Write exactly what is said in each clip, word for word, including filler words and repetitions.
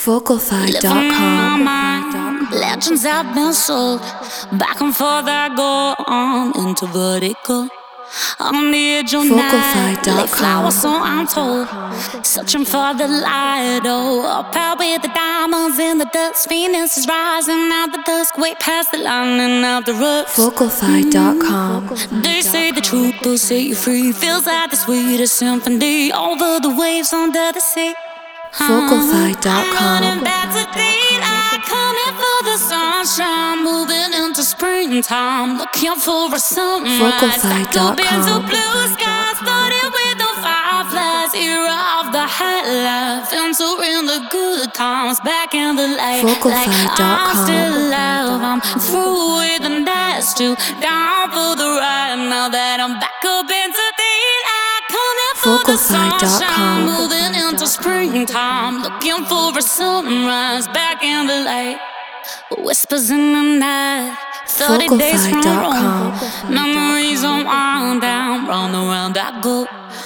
Vocalfied dot Living com. on my mind, legends have been sold. Back and forth I go on into vertical. On the edge of night, late flowers, so I'm told. Searching for the light, oh, up out with the diamonds in the dust. Venus is rising out the dusk, way past the line and out the rust. Vocalfied dot com. They say the truth will set you free. Feels like the sweetest symphony over the waves under the sea. Vocalfied dot com. I'm running back to daylight, coming for the sunshine, moving into springtime, looking for a sunrise. Vocalfied dot com. Back up into blue skies, flooded with the fireflies, era of the high life, entering the good times, back in the light. Vocalfied dot com. I'm still alive, I'm through with the nights too, down for the ride. Now that I'm back up into daylight, coming for the Vocalfied dot com. sunshine, moving into springtime, looking for a sunrise, back in the light. Whispers in the night, thirty days from Vocalfied.com. home. Memories on wind down, round and round I go.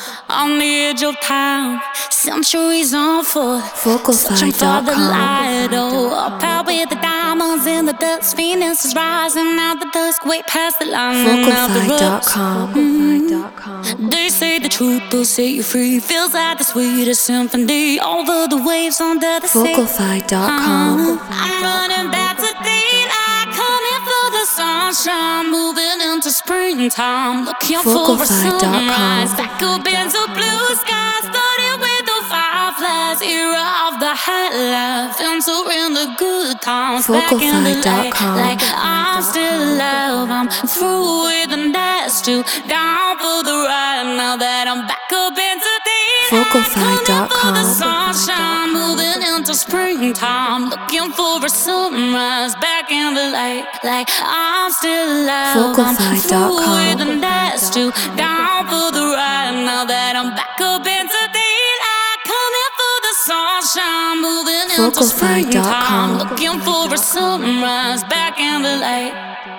On the edge of time, centuries on foot. Searching for the light, oh, up out with the diamonds in the dust. Venus is rising out the dusk, way past the line and out the Vocalfied dot rust. com. Mm-hmm. They say the truth will set you free. Feels like the sweetest symphony over the waves under the sea. Vocalfied dot com. I'm running back to daylight, coming for the sunshine, moving into springtime, looking for a Vocalfied dot com. sunrise. Back up into blue skies, flooded with the fireflies, era of the high life, entering the good times, back in the Vocalfied dot light. com. Like I'm still alive, I'm through with the nights too, down for the ride. Now that I'm back up into daylight, Vocalfied dot coming for the com. sunshine, moving into springtime, looking for a sunrise, back in the light. Like I'm still alive, I'm Vocalfied dot through com. with the nights too, down for the ride. Now that I'm back up into daylight, coming for the sunshine, moving into Vocalfied dot com. springtime, looking for a sunrise, back in the light.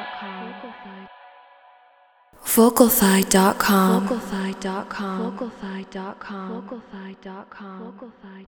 Vocalfied dot com. Vocalfied dot com. Vocalfied dot com. Vocalfied dot com.